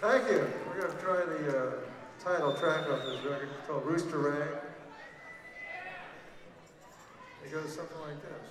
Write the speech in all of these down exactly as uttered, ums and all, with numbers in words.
Thank you. We're going to try the uh, title track of this record. It's called Rooster Rag. It goes something like this.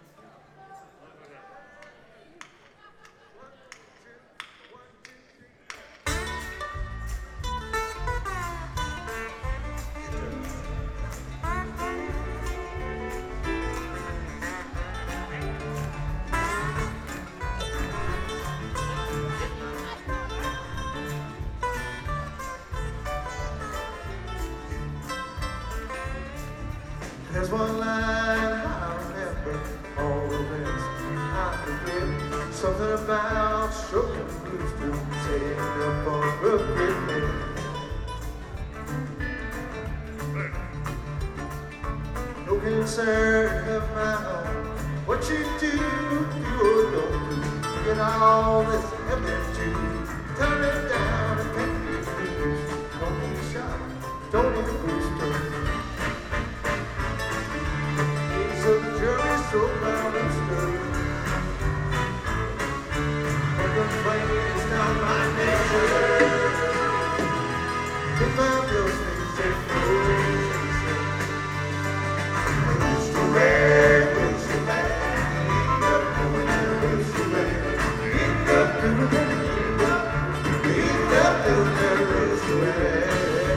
There's one line I remember, all the rest I forget. Something about stroking the rooster, setting up on crooked head. No concern of my own, what you do, do or don't do. You get all this heaven to turn it down and paint your blues. Don't need a shot, don't need a booster. So the jury's so loud and stirred. But the flame is not my nature. If I feel things take no Rooster rag, rooster rag, end up doing that rooster rag. End up doing that, end up doing that rooster rag.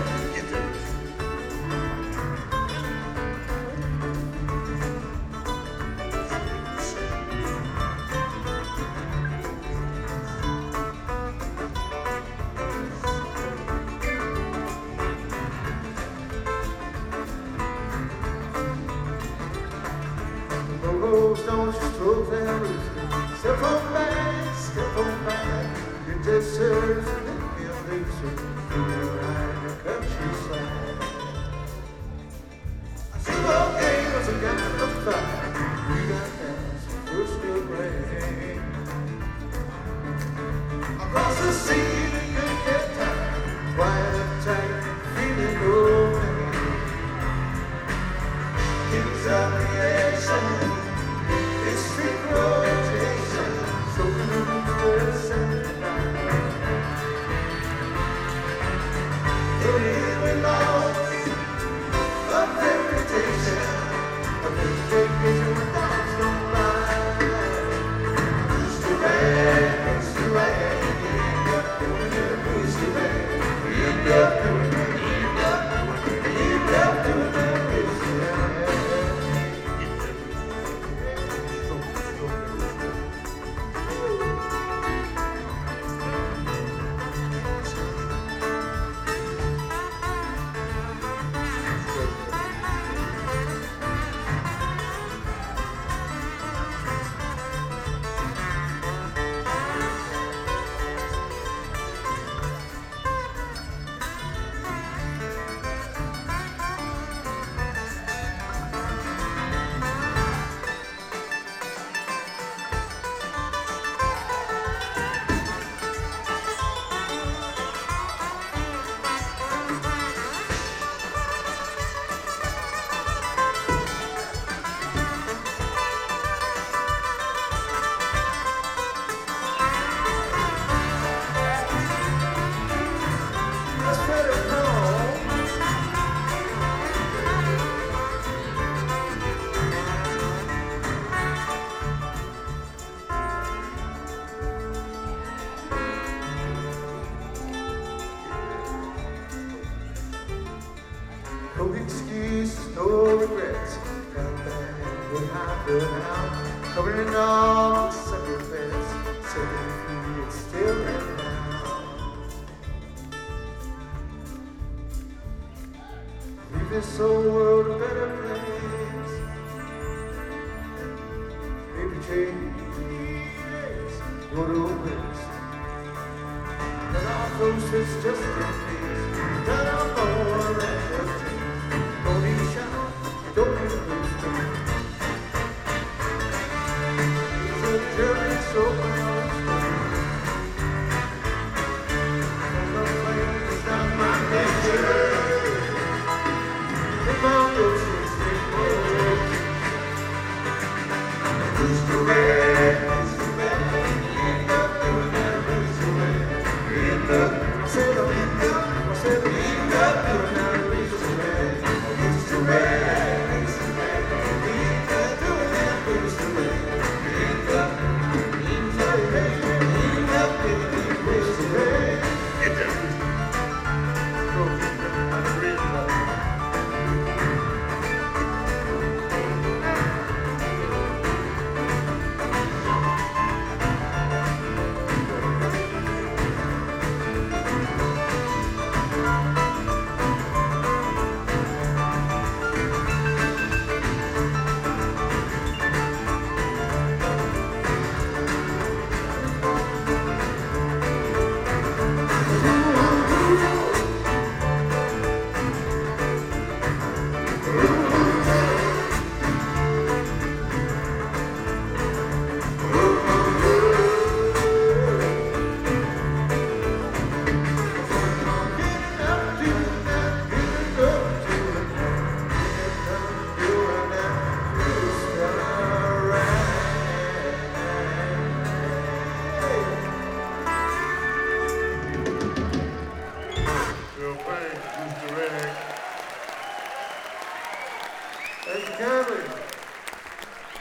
Don't you stroke that rooster. Step on back, step on back. You just serve to make me a loser. You're right, the countryside. I see more games, I got the fight. We got dance, first of rain. Across the sea, you can't get tired. Quiet and tight, feeling no pain. Kings of the action. No excuses, no regrets. Got back what happened now. Covering it all, sacrifice. Setting free, it's still right now. Leave this old world a better place. Maybe change, go to waste. And all those it's just a